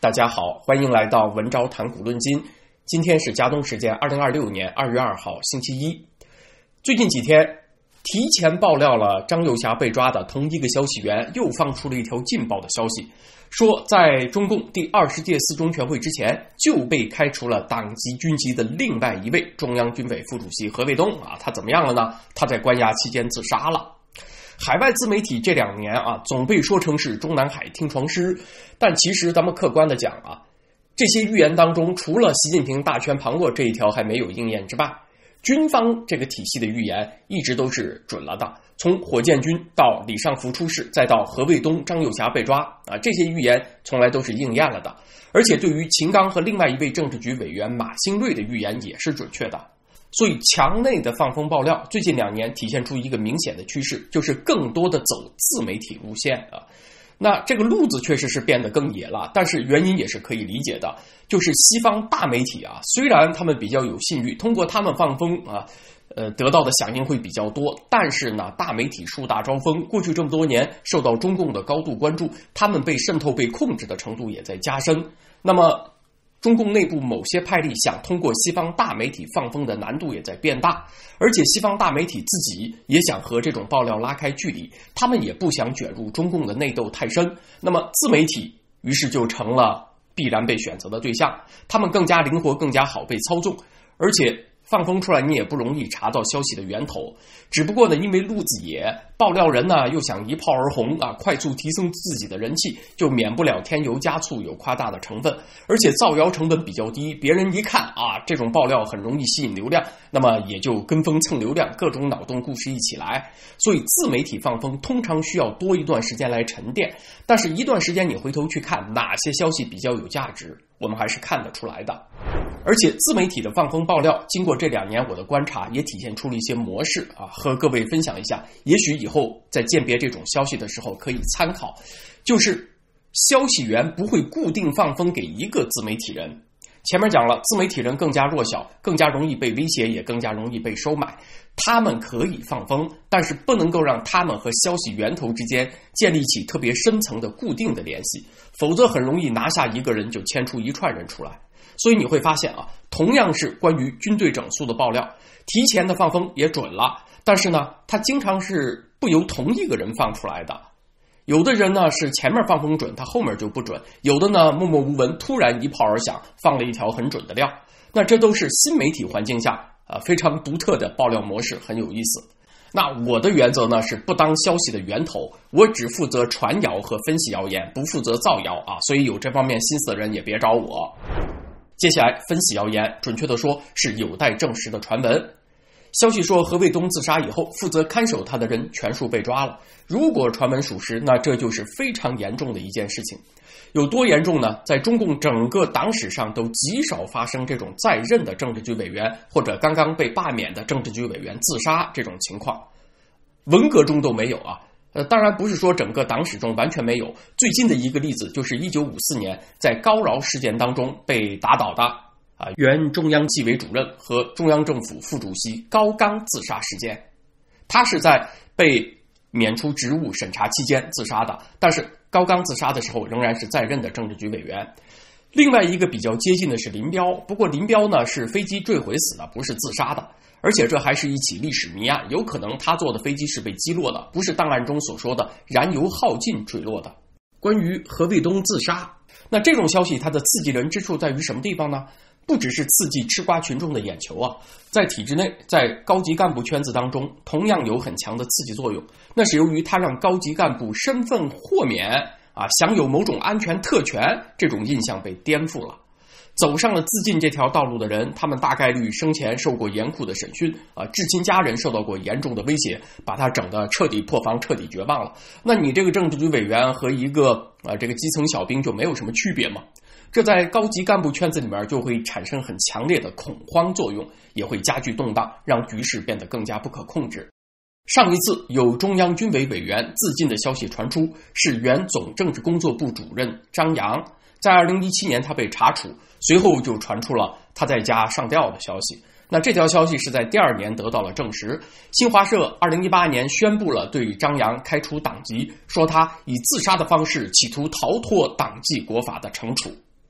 大家好，欢迎来到文昭谈古论今。今天是加东时间2026年2月2号星期一。最近几天提前爆料了张幼霞被抓的同一个消息源又放出了一条劲爆的消息，说在中共第20届四中全会之前就被开除了党籍军籍的另外一位中央军委副主席何卫东他怎么样了呢？他在关押期间自杀了。海外自媒体这2年总被说成是中南海听床师，但其实咱们客观的讲这些预言当中，除了习近平大权旁落这一条还没有应验之外，军方这个体系的预言一直都是准了的。从火箭军到李尚福出事，再到何卫东、张幼霞被抓这些预言从来都是应验了的。而且对于秦刚和另外一位政治局委员马兴瑞的预言也是准确的。所以墙内的放风爆料最近2年体现出一个明显的趋势，就是更多的走自媒体路线那这个路子确实是变得更野了，但是原因也是可以理解的，就是西方大媒体虽然他们比较有信誉，通过他们放风得到的响应会比较多，但是呢，大媒体树大招风，过去这么多年受到中共的高度关注，他们被渗透、被控制的程度也在加深。那么中共内部某些派系想通过西方大媒体放风的难度也在变大，而且西方大媒体自己也想和这种爆料拉开距离，他们也不想卷入中共的内斗太深，那么自媒体于是就成了必然被选择的对象，他们更加灵活，更加好被操纵，而且放风出来你也不容易查到消息的源头。只不过呢，因为路子野，爆料人呢又想一炮而红快速提升自己的人气，就免不了添油加醋，有夸大的成分，而且造谣成本比较低，别人一看这种爆料很容易吸引流量，那么也就跟风蹭流量，各种脑洞故事一起来。所以自媒体放风通常需要多一段时间来沉淀，但是一段时间你回头去看哪些消息比较有价值，我们还是看得出来的。而且自媒体的放风爆料，经过这2年我的观察，也体现出了一些模式和各位分享一下，也许以后在鉴别这种消息的时候可以参考。就是消息源不会固定放风给一个自媒体人，前面讲了，自媒体人更加弱小，更加容易被威胁，也更加容易被收买，他们可以放风，但是不能够让他们和消息源头之间建立起特别深层的固定的联系，否则很容易拿下一个人就牵出一串人出来。所以你会发现同样是关于军队整肃的爆料，提前的放风也准了，但是呢，它经常是不由同一个人放出来的。有的人呢是前面放风准，他后面就不准；有的呢默默无闻，突然一炮而响，放了一条很准的料。那这都是新媒体环境下非常独特的爆料模式，很有意思。那我的原则呢是不当消息的源头，我只负责传谣和分析谣言，不负责造谣所以有这方面心思的人也别找我。接下来分析谣言，准确的说是有待证实的传闻。消息说何卫东自杀以后，负责看守他的人全数被抓了。如果传闻属实，那这就是非常严重的一件事情。有多严重呢？在中共整个党史上都极少发生这种在任的政治局委员或者刚刚被罢免的政治局委员自杀这种情况，文革中都没有当然不是说整个党史中完全没有，最近的一个例子就是1954年在高饶事件当中被打倒的原中央纪委主任和中央政府副主席高岗自杀事件。他是在被免除职务审查期间自杀的，但是高岗自杀的时候仍然是在任的政治局委员。另外一个比较接近的是林彪，不过林彪呢是飞机坠毁死的，不是自杀的，而且这还是一起历史谜案，有可能他坐的飞机是被击落的，不是档案中所说的燃油耗尽坠落的。关于何卫东自杀，那这种消息它的刺激人之处在于什么地方呢？不只是刺激吃瓜群众的眼球在体制内，在高级干部圈子当中同样有很强的刺激作用，那是由于它让高级干部身份豁免享有某种安全特权这种印象被颠覆了。走上了自尽这条道路的人，他们大概率生前受过严酷的审讯至亲家人受到过严重的威胁，把他整得彻底破防，彻底绝望了。那你这个政治局委员和一个这个基层小兵就没有什么区别吗？这在高级干部圈子里面就会产生很强烈的恐慌作用，也会加剧动荡，让局势变得更加不可控制。上一次有中央军委委员自尽的消息传出，是原总政治工作部主任张扬，在2017年他被查处，随后就传出了他在家上吊的消息。那这条消息是在第2年得到了证实。新华社2018年宣布了对张扬开除党籍，说他以自杀的方式企图逃脱党纪国法的惩处。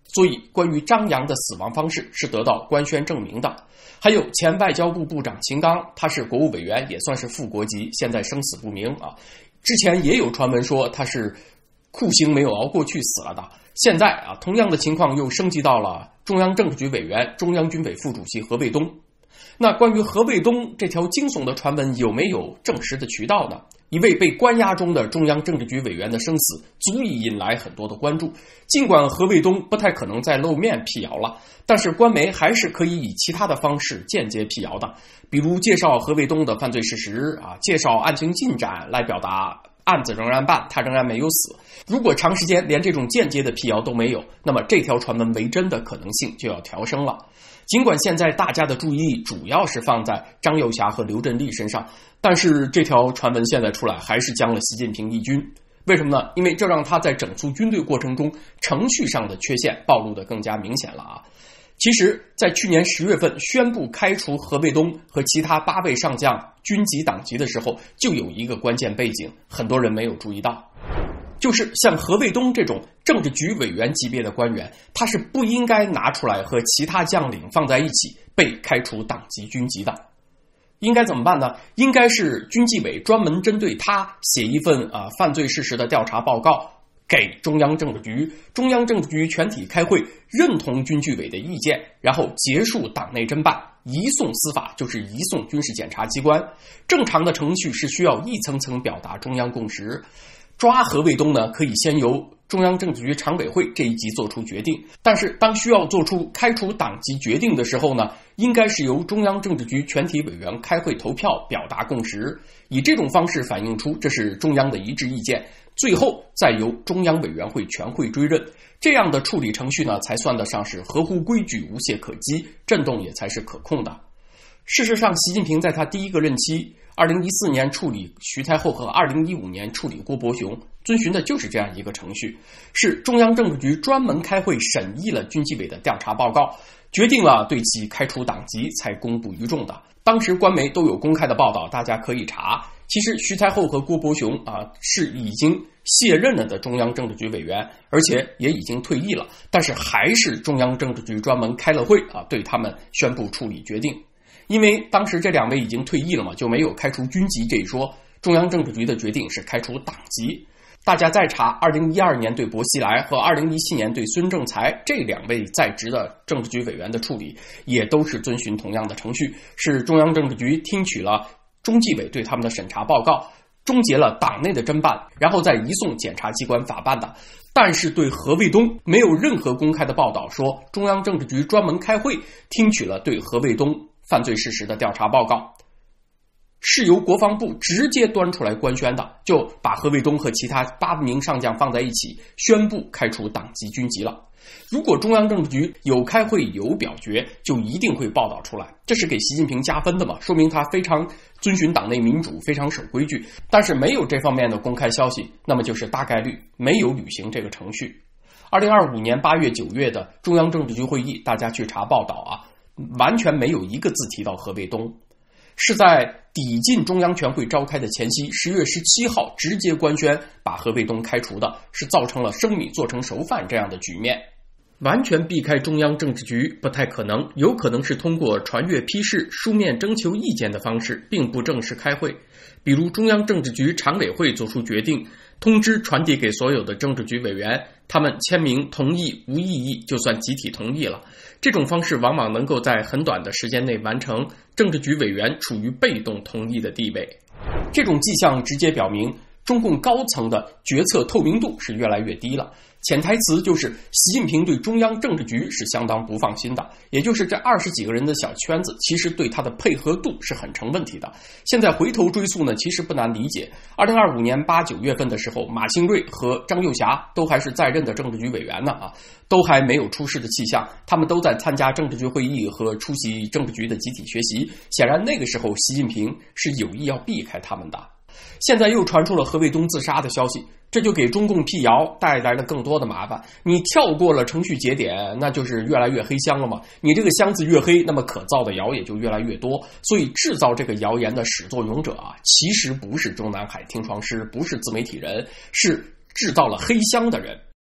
所以关于张扬的死亡方式是得到官宣证明的。还有前外交部部长秦刚，他是国务委员，也算是副国级，现在生死不明啊。之前也有传闻说他是酷刑没有熬过去死了的。现在啊，同样的情况又升级到了中央政治局委员、中央军委副主席何卫东。那关于何卫东这条惊悚的传闻有没有证实的渠道呢？一位被关押中的中央政治局委员的生死足以引来很多的关注。尽管何卫东不太可能再露面辟谣了，但是官媒还是可以以其他的方式间接辟谣的，比如介绍何卫东的犯罪事实啊，介绍案情进展来表达案子仍然办，他仍然没有死。如果长时间连这种间接的辟谣都没有，那么这条传闻为真的可能性就要调升了。尽管现在大家的注意力主要是放在张又侠和刘振立身上，但是这条传闻现在出来还是将了习近平一军。为什么呢？因为这让他在整肃军队过程中程序上的缺陷暴露得更加明显了啊。其实在去年10月份宣布开除何卫东和其他8位上将军级党籍的时候，就有一个关键背景，很多人没有注意到，就是像何卫东这种政治局委员级别的官员，他是不应该拿出来和其他将领放在一起被开除党籍军级的。应该怎么办呢？应该是军纪委专门针对他写一份犯罪事实的调查报告给中央政治局，中央政治局全体开会认同军纪委的意见，然后结束党内侦办，移送司法，就是移送军事检察机关。正常的程序是需要一层层表达中央共识。抓何卫东呢，可以先由中央政治局常委会这一级做出决定，但是当需要做出开除党籍决定的时候呢，应该是由中央政治局全体委员开会投票表达共识，以这种方式反映出这是中央的一致意见，最后再由中央委员会全会追认。这样的处理程序呢，才算得上是合乎规矩，无懈可击，震动也才是可控的。事实上，习近平在他第一个任期2014年处理徐太后和2015年处理郭伯雄，遵循的就是这样一个程序，是中央政治局专门开会审议了军纪委的调查报告，决定了对其开除党籍才公布于众的。当时官媒都有公开的报道，大家可以查。其实徐太后和郭伯雄是已经卸任了的中央政治局委员，而且也已经退役了，但是还是中央政治局专门开了会对他们宣布处理决定。因为当时这2位已经退役了嘛，就没有开除军籍这一说，中央政治局的决定是开除党籍。大家再查2012年对薄熙来和2017年对孙政才这2位在职的政治局委员的处理，也都是遵循同样的程序，是中央政治局听取了中纪委对他们的审查报告，终结了党内的侦办，然后再移送检察机关法办的。但是对何卫东没有任何公开的报道说中央政治局专门开会听取了对何卫东犯罪事实的调查报告，是由国防部直接端出来官宣的，就把何卫东和其他8名上将放在一起，宣布开除党籍军籍了。如果中央政治局有开会有表决，就一定会报道出来，这是给习近平加分的嘛，说明他非常遵循党内民主，非常守规矩。但是没有这方面的公开消息，那么就是大概率没有履行这个程序。2025年8月9月的中央政治局会议，大家去查报道完全没有一个字提到何卫东，是在抵近中央全会召开的前夕10月17号直接官宣把何卫东开除的，是造成了生米做成熟饭这样的局面。完全避开中央政治局不太可能，有可能是通过传阅批示、书面征求意见的方式，并不正式开会。比如中央政治局常委会做出决定，通知传递给所有的政治局委员，他们签名同意无异议，就算集体同意了。这种方式往往能够在很短的时间内完成，政治局委员处于被动同意的地位。这种迹象直接表明中共高层的决策透明度是越来越低了，潜台词就是习近平对中央政治局是相当不放心的，也就是这20几个人的小圈子其实对他的配合度是很成问题的。现在回头追溯呢，其实不难理解。2025年8、9月份的时候，马兴瑞和张又侠都还是在任的政治局委员呢都还没有出事的迹象，他们都在参加政治局会议和出席政治局的集体学习，显然那个时候习近平是有意要避开他们的。现在又传出了何卫东自杀的消息，这就给中共辟谣带来了更多的麻烦。你跳过了程序节点，那就是越来越黑箱了嘛。你这个箱子越黑，那么可造的谣也就越来越多。所以制造这个谣言的始作俑者其实不是中南海听床师，不是自媒体人，是制造了黑箱的人。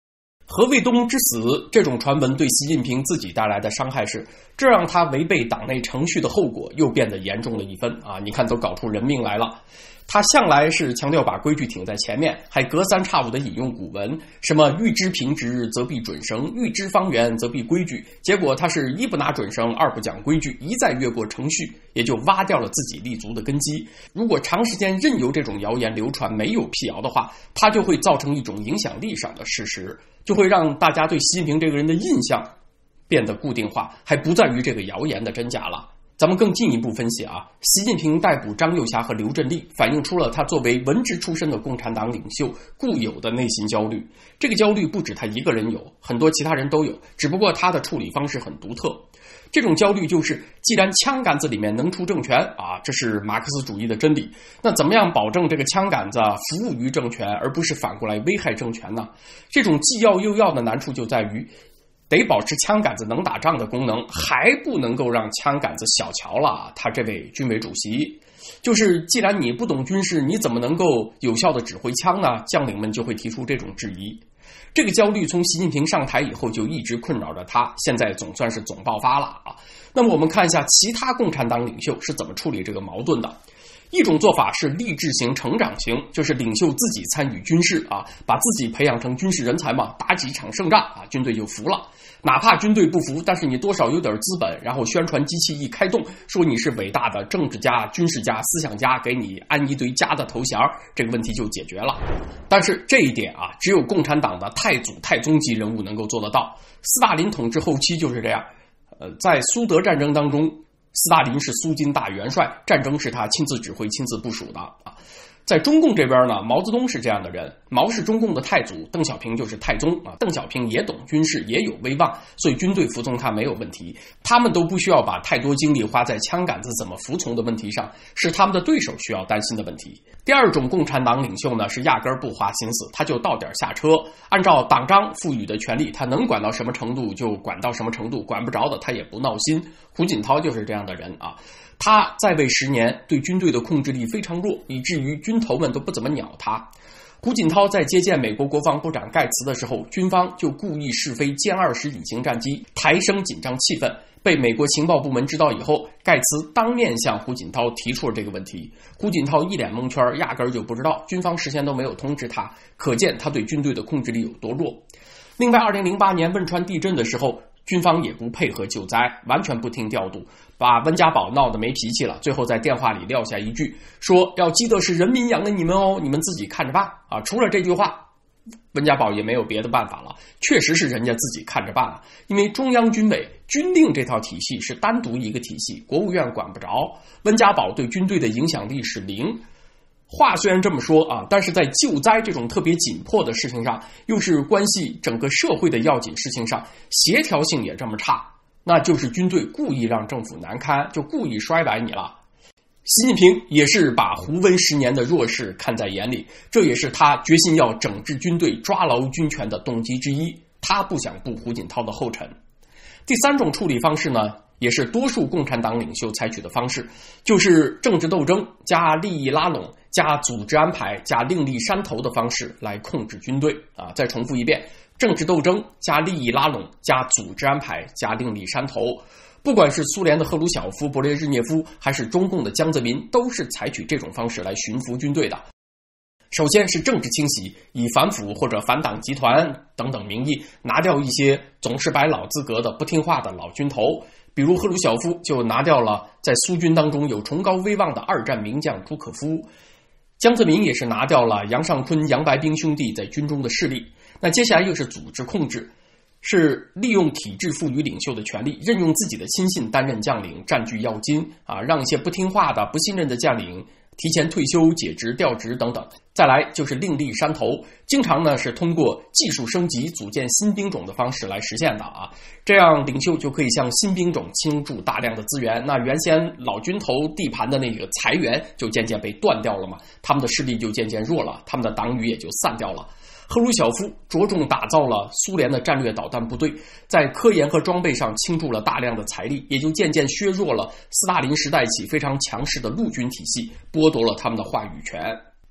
何卫东之死这种传闻对习近平自己带来的伤害是，这让他违背党内程序的后果又变得严重了一分啊！你看都搞出人命来了。他向来是强调把规矩挺在前面，还隔三差五的引用古文，什么欲知平直则必准绳，欲知方圆则必规矩。结果他是一不拿准绳，二不讲规矩，一再越过程序，也就挖掉了自己立足的根基。如果长时间任由这种谣言流传，没有辟谣的话，它就会造成一种影响力上的事实，就会让大家对习近平这个人的印象变得固定化，还不在于这个谣言的真假了。咱们更进一步分析啊，习近平逮捕张又侠和刘振利，反映出了他作为文职出身的共产党领袖固有的内心焦虑。这个焦虑不止他一个人有，很多其他人都有，只不过他的处理方式很独特。这种焦虑就是，既然枪杆子里面能出政权啊，这是马克思主义的真理，那怎么样保证这个枪杆子服务于政权，而不是反过来危害政权呢？这种既要又要的难处就在于，得保持枪杆子能打仗的功能，还不能够让枪杆子小瞧了他这位军委主席。就是既然你不懂军事，你怎么能够有效的指挥枪呢？将领们就会提出这种质疑。这个焦虑从习近平上台以后就一直困扰着他，现在总算是总爆发了啊。那么我们看一下其他共产党领袖是怎么处理这个矛盾的。一种做法是励志型、成长型，就是领袖自己参与军事啊，把自己培养成军事人才嘛，打几场胜仗啊，军队就服了。哪怕军队不服，但是你多少有点资本，然后宣传机器一开动，说你是伟大的政治家、军事家、思想家，给你安一堆家的头衔，这个问题就解决了。但是这一点啊，只有共产党的太祖、太宗级人物能够做得到。斯大林统治后期就是这样，在苏德战争当中，斯大林是苏军大元帅，战争是他亲自指挥、亲自部署的啊。在中共这边呢，毛泽东是这样的人，毛是中共的太祖，邓小平就是太宗啊。邓小平也懂军事，也有威望，所以军队服从他没有问题。他们都不需要把太多精力花在枪杆子怎么服从的问题上，是他们的对手需要担心的问题。第二种共产党领袖呢，是压根儿不花心思，他就到点下车，按照党章赋予的权利，他能管到什么程度就管到什么程度，管不着的他也不闹心。胡锦涛就是这样的人啊。他在位10年，对军队的控制力非常弱，以至于军头们都不怎么鸟他。胡锦涛在接见美国国防部长盖茨的时候，军方就故意试飞歼20隐形战机，抬升紧张气氛。被美国情报部门知道以后，盖茨当面向胡锦涛提出了这个问题。胡锦涛一脸蒙圈，压根儿就不知道，军方事先都没有通知他，可见他对军队的控制力有多弱。另外2008年汶川地震的时候，军方也不配合救灾，完全不听调度，把温家宝闹得没脾气了，最后在电话里撂下一句，说要记得是人民养的你们哦，你们自己看着办啊。除了这句话，温家宝也没有别的办法了，确实是人家自己看着办了。因为中央军委军令这套体系是单独一个体系，国务院管不着，温家宝对军队的影响力是0。话虽然这么说啊，但是在救灾这种特别紧迫的事情上，又是关系整个社会的要紧事情上，协调性也这么差，那就是军队故意让政府难堪，就故意衰摆你了。习近平也是把胡温10年的弱势看在眼里，这也是他决心要整治军队、抓牢军权的动机之一，他不想步胡锦涛的后尘。第三种处理方式呢，也是多数共产党领袖采取的方式，就是政治斗争加利益拉拢加组织安排加另立山头的方式来控制军队啊！再重复一遍，政治斗争加利益拉拢加组织安排加另立山头。不管是苏联的赫鲁晓夫、勃列日涅夫，还是中共的江泽民，都是采取这种方式来驯服军队的。首先是政治清洗，以反腐或者反党集团等等名义，拿掉一些总是摆老资格的不听话的老军头。比如赫鲁晓夫就拿掉了在苏军当中有崇高威望的2战名将朱可夫，江泽民也是拿掉了杨尚昆、杨白冰兄弟在军中的势力。那接下来又是组织控制，是利用体制赋予领袖的权利，任用自己的亲信担任将领，占据要津啊，让一些不听话的、不信任的将领提前退休、解职、调职等等。再来就是另立山头，经常呢是通过技术升级、组建新兵种的方式来实现的啊。这样领袖就可以向新兵种倾注大量的资源，那原先老军头地盘的那个财源就渐渐被断掉了嘛，他们的势力就渐渐弱了，他们的党羽也就散掉了。赫鲁晓夫着重打造了苏联的战略导弹部队，在科研和装备上倾注了大量的财力，也就渐渐削弱了斯大林时代起非常强势的陆军体系，剥夺了他们的话语权。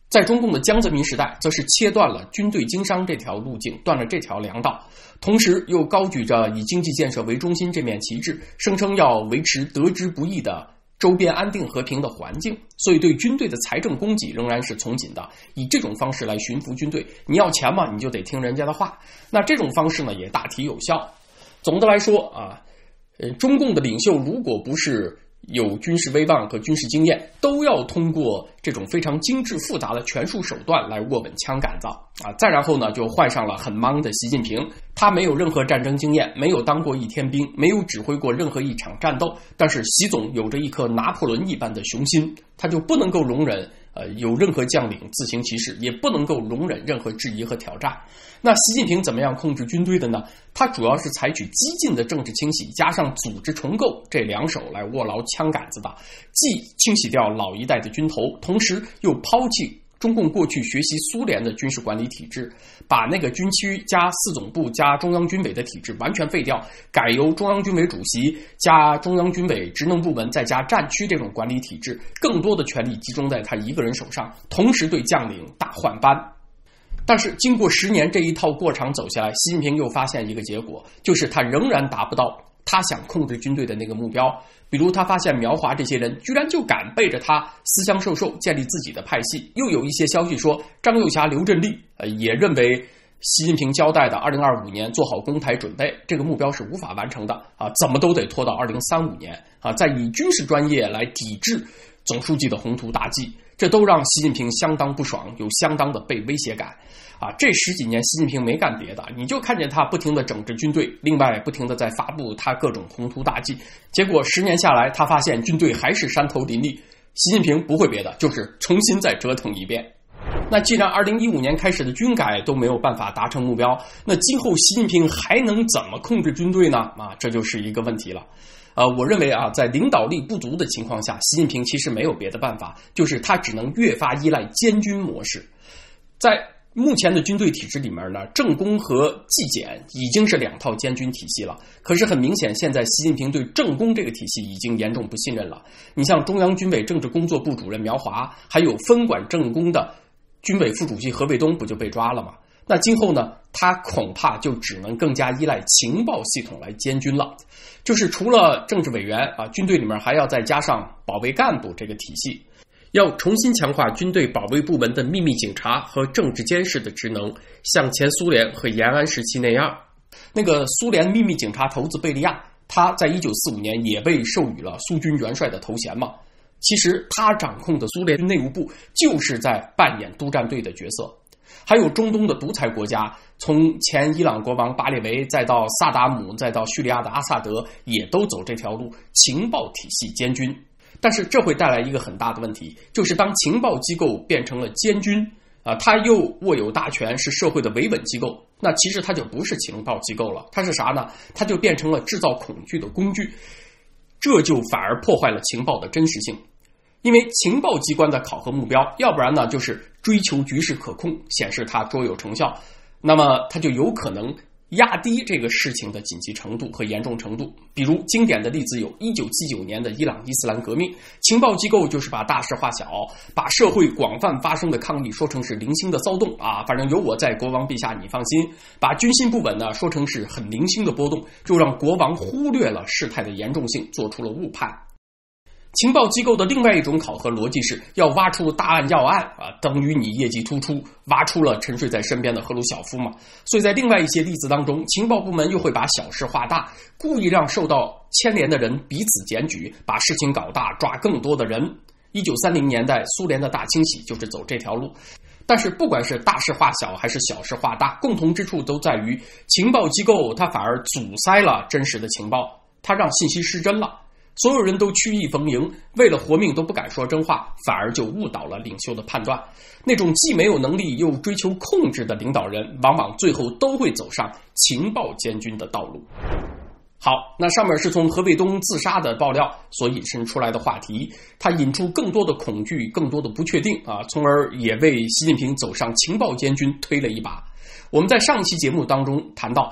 在中共的江泽民时代，则是切断了军队经商这条路径，断了这条粮道，同时又高举着以经济建设为中心这面旗帜，声称要维持得之不易的周边安定和平的环境，所以对军队的财政供给仍然是从紧的，以这种方式来驯服军队。你要钱嘛，你就得听人家的话。那这种方式呢，也大体有效。总的来说啊，中共的领袖如果不是有军事威望和军事经验，都要通过这种非常精致复杂的权术手段来握稳枪杆子啊。再然后呢，就换上了很忙的习近平，他没有任何战争经验，没有当过一天兵，没有指挥过任何一场战斗，但是习总有着一颗拿破仑一般的雄心，他就不能够容忍有任何将领自行其事，也不能够容忍任何质疑和挑战。那习近平怎么样控制军队的呢？他主要是采取激进的政治清洗加上组织重构这两手来握牢枪杆子的，既清洗掉老一代的军头，同时又抛弃中共过去学习苏联的军事管理体制，把那个军区加四总部加中央军委的体制完全废掉，改由中央军委主席加中央军委职能部门再加战区这种管理体制，更多的权力集中在他一个人手上，同时对将领大换班。但是经过10年这一套过场走下来，习近平又发现一个结果，就是他仍然达不到他想控制军队的那个目标。比如他发现苗华这些人居然就敢背着他私相授受，建立自己的派系。又有一些消息说张又侠、刘振立也认为习近平交代的2025年做好攻台准备这个目标是无法完成的啊，怎么都得拖到2035年啊，再以军事专业来抵制总书记的宏图大计，这都让习近平相当不爽，有相当的被威胁感啊。这10几年习近平没干别的，你就看见他不停地整治军队，另外不停地在发布他各种宏图大计，结果10年下来，他发现军队还是山头林立，习近平不会别的，就是重新再折腾一遍。那既然2015年开始的军改都没有办法达成目标，那今后习近平还能怎么控制军队呢？啊，这就是一个问题了。我认为啊，在领导力不足的情况下，习近平其实没有别的办法，就是他只能越发依赖监军模式。在目前的军队体制里面呢，政工和纪检已经是2套监军体系了。可是很明显，现在习近平对政工这个体系已经严重不信任了。你像中央军委政治工作部主任苗华，还有分管政工的军委副主席何卫东不就被抓了吗？那今后呢，他恐怕就只能更加依赖情报系统来监军了。就是除了政治委员啊，军队里面还要再加上保卫干部这个体系，要重新强化军队保卫部门的秘密警察和政治监视的职能，像前苏联和延安时期那样。那个苏联秘密警察头子贝利亚，他在1945年也被授予了苏军元帅的头衔嘛。其实他掌控的苏联内务部就是在扮演督战队的角色。还有中东的独裁国家，从前伊朗国王巴列维再到萨达姆再到叙利亚的阿萨德，也都走这条路，情报体系监军。但是这会带来一个很大的问题，就是当情报机构变成了监军他又握有大权，是社会的维稳机构，那其实它就不是情报机构了，它是啥呢？它就变成了制造恐惧的工具，这就反而破坏了情报的真实性。因为情报机关的考核目标，要不然呢就是追求局势可控，显示它卓有成效，那么它就有可能压低这个事情的紧急程度和严重程度。比如经典的例子有1979年的伊朗伊斯兰革命，情报机构就是把大事化小，把社会广泛发生的抗议说成是零星的骚动啊，反正有我在，国王陛下你放心。把军心不稳呢说成是很零星的波动，就让国王忽略了事态的严重性，做出了误判。情报机构的另外一种考核逻辑是要挖出大案要案等于你业绩突出，挖出了沉睡在身边的赫鲁晓夫嘛。所以在另外一些例子当中，情报部门又会把小事化大，故意让受到牵连的人彼此检举，把事情搞大，抓更多的人。1930年代苏联的大清洗就是走这条路。但是不管是大事化小还是小事化大，共同之处都在于情报机构它反而阻塞了真实的情报，它让信息失真了。所有人都曲意逢迎，为了活命都不敢说真话，反而就误导了领袖的判断。那种既没有能力又追求控制的领导人，往往最后都会走上情报监军的道路。好，那上面是从何卫东自杀的爆料所引申出来的话题，它引出更多的恐惧，更多的不确定从而也为习近平走上情报监军推了一把。我们在上一期节目当中谈到，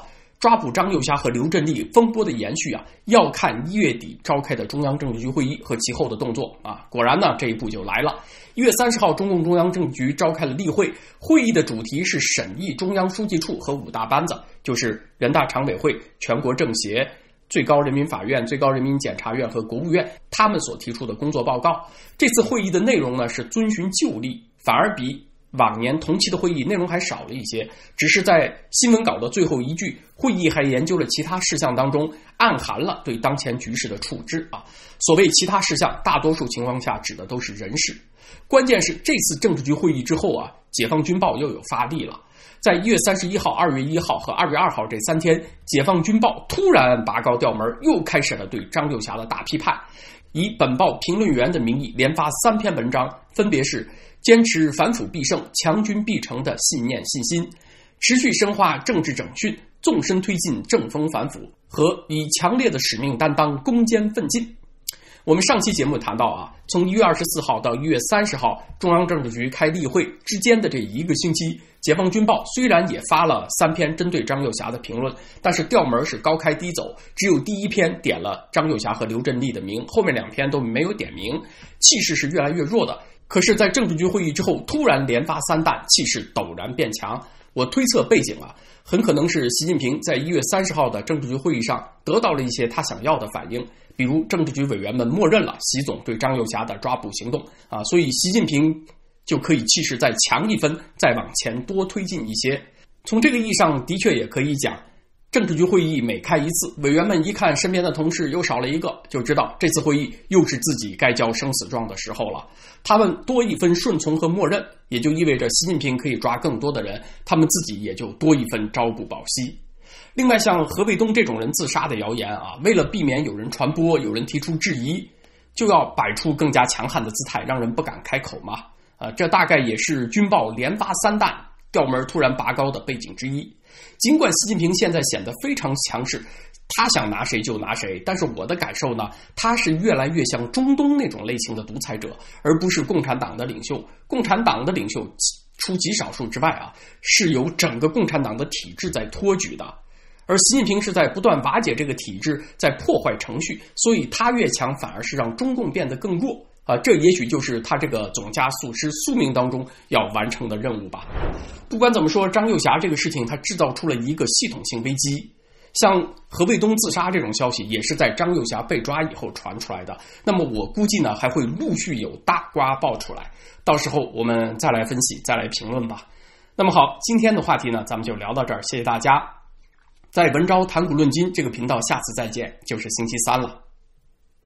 抓捕张幼霞和刘振立风波的延续要看1月底召开的中央政治局会议和其后的动作果然呢，这一步就来了。1月30号，中共中央政治局召开了例会，会议的主题是审议中央书记处和5大班子，就是人大常委会、全国政协、最高人民法院、最高人民检察院和国务院他们所提出的工作报告。这次会议的内容呢是遵循旧例，反而比往年同期的会议内容还少了一些，只是在新闻稿的最后一句，会议还研究了其他事项当中暗含了对当前局势的处置所谓其他事项，大多数情况下指的都是人事。关键是这次政治局会议之后解放军报又有发力了。在1月31号、2月1号和2月2号这3天，解放军报突然拔高调门，又开始了对张幼霞的大批判，以本报评论员的名义连发3篇文章，分别是坚持反腐必胜、强军必成的信念信心，持续深化政治整训，纵深推进正风反腐，和以强烈的使命担当攻坚奋进。我们上期节目谈到从1月24号到1月30号中央政治局开例会之间的这1个星期，解放军报虽然也发了3篇针对张幼霞的评论，但是调门是高开低走，只有第1篇点了张幼霞和刘振立的名，后面2篇都没有点名，气势是越来越弱的。可是在政治局会议之后突然连发3弹，气势陡然变强。我推测背景很可能是习近平在1月30号的政治局会议上得到了一些他想要的反应，比如政治局委员们默认了习总对张幼霞的抓捕行动所以习近平就可以气势再强一分，再往前多推进一些。从这个意义上的确也可以讲，政治局会议每开一次，委员们一看身边的同事又少了一个，就知道这次会议又是自己该交生死状的时候了。他们多一分顺从和默认，也就意味着习近平可以抓更多的人，他们自己也就多一分朝不保夕。另外，像何卫东这种人自杀的谣言为了避免有人传播、有人提出质疑，就要摆出更加强悍的姿态，让人不敢开口嘛。这大概也是军报连发3弹调门突然拔高的背景之一。尽管习近平现在显得非常强势，他想拿谁就拿谁，但是我的感受呢，他是越来越像中东那种类型的独裁者，而不是共产党的领袖。共产党的领袖除极少数之外是由整个共产党的体制在托举的，而习近平是在不断瓦解这个体制，在破坏程序，所以他越强反而是让中共变得更弱这也许就是他这个总加速师宿命当中要完成的任务吧。不管怎么说，张幼霞这个事情它制造出了一个系统性危机，像何卫东自杀这种消息也是在张幼霞被抓以后传出来的，那么我估计呢还会陆续有大瓜爆出来，到时候我们再来分析再来评论吧。那么好，今天的话题呢咱们就聊到这儿，谢谢大家。在文昭谈古论今这个频道，下次再见就是星期3了。